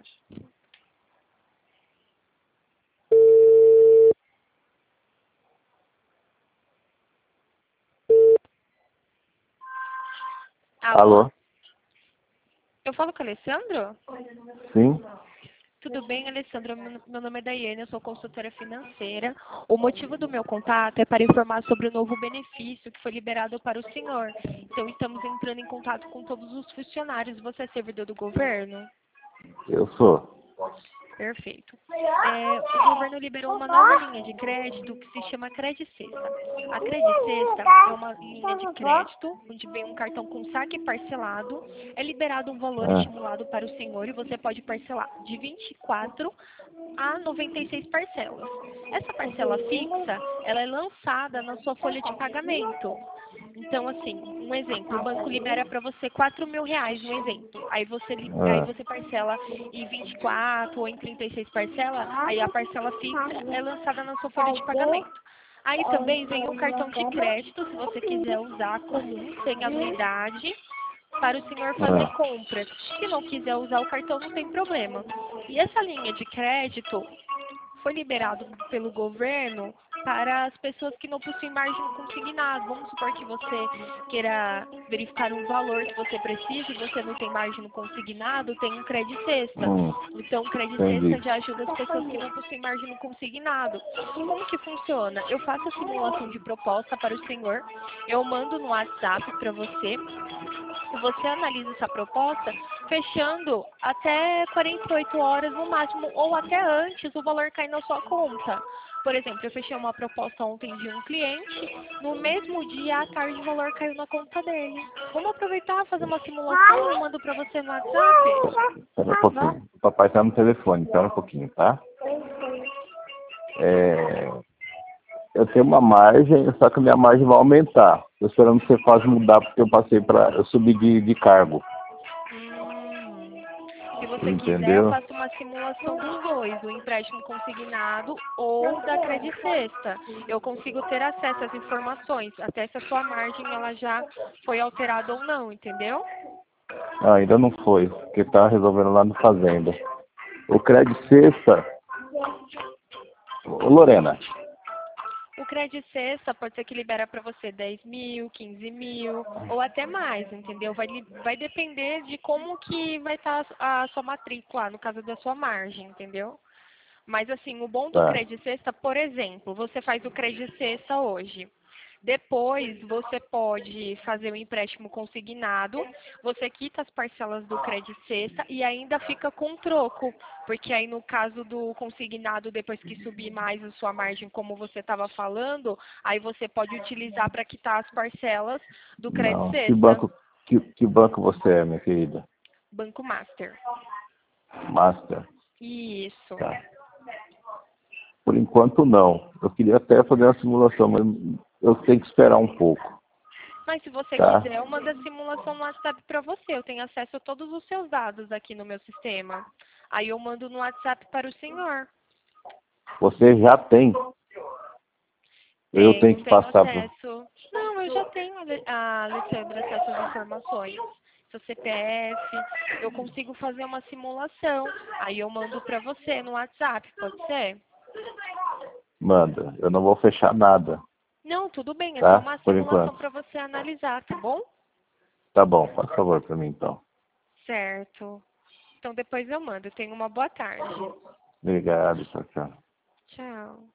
Alô? Eu falo com o Alessandro? Sim? Tudo bem, Alessandro? Meu nome é Daiane, eu sou consultora financeira. O motivo do meu contato é para informar sobre o novo benefício que foi liberado para o senhor. Então, estamos entrando em contato com todos os funcionários. Você é servidor do governo? Eu sou. Perfeito. O governo liberou uma nova linha de crédito que se chama Credicesta. A Credicesta é uma linha de crédito onde vem um cartão com saque parcelado, é liberado um valor estimulado para o senhor e você pode parcelar de 24 a 96 parcelas. Essa parcela fixa, ela é lançada na sua folha de pagamento. Então, assim, um exemplo, o banco libera para você R$ 4.000, um exemplo. Aí você parcela em 24 ou em 36 parcelas, aí a parcela fixa é lançada na sua folha de pagamento. Aí também vem o cartão de crédito, se você quiser usar comum, sem anuidade, para o senhor fazer compras. Se não quiser usar o cartão, não tem problema. E essa linha de crédito foi liberado pelo governo para as pessoas que não possuem margem consignado. Vamos supor que você queira verificar um valor que você precisa e você não tem margem no consignado, tem um Credicesta. Então, o Credicesta já ajuda as pessoas que não possuem margem no consignado. Como que funciona? Eu faço a simulação de proposta para o senhor, eu mando no WhatsApp para você. Você analisa essa proposta, fechando até 48 horas no máximo, ou até antes, o valor cai na sua conta. Por exemplo, eu fechei uma proposta ontem de um cliente, no mesmo dia à tarde o valor caiu na conta dele. Vamos aproveitar, fazer uma simulação, eu mando para você no WhatsApp? Espera um pouquinho. O papai tá no telefone, espera um pouquinho, tá? Eu tenho uma margem, só que a minha margem vai aumentar. Estou esperando você quase mudar, porque eu subi de cargo. Se você quiser, eu faço uma simulação dos dois, do empréstimo consignado ou da Credicesta. Eu consigo ter acesso às informações, até se a sua margem ela já foi alterada ou não, entendeu? Ainda não foi, porque tá resolvendo lá no Fazenda. O Credicesta... Ô, Lorena. O Credicesta pode ser que libera para você 10.000, 15.000 ou até mais, entendeu? Vai depender de como que vai estar a sua matrícula, no caso da sua margem, entendeu? Mas assim, o bom do Credicesta, por exemplo, você faz o Credicesta hoje. Depois, você pode fazer o empréstimo consignado, você quita as parcelas do Credicesta e ainda fica com troco, porque aí no caso do consignado, depois que subir mais a sua margem, como você estava falando, aí você pode utilizar para quitar as parcelas do Credicesta. Que banco você é, minha querida? Banco Master. Master? Isso. Tá. Por enquanto, não. Eu queria até fazer uma simulação, mas eu tenho que esperar um pouco. Mas se você quiser, eu mando a simulação no WhatsApp para você. Eu tenho acesso a todos os seus dados aqui no meu sistema. Aí eu mando no WhatsApp para o senhor. Você já tem? Eu tenho que passar acesso. Não, eu já tenho, Alessandra, acesso às informações. Seu CPF, eu consigo fazer uma simulação. Aí eu mando para você no WhatsApp, pode ser? Manda, eu não vou fechar nada. Não, tudo bem, é tá? só uma simulação para você analisar, tá bom? Tá bom, faz favor para mim então. Certo. Então depois eu mando. Tenha uma boa tarde. Obrigado, tchau, tchau. Tchau.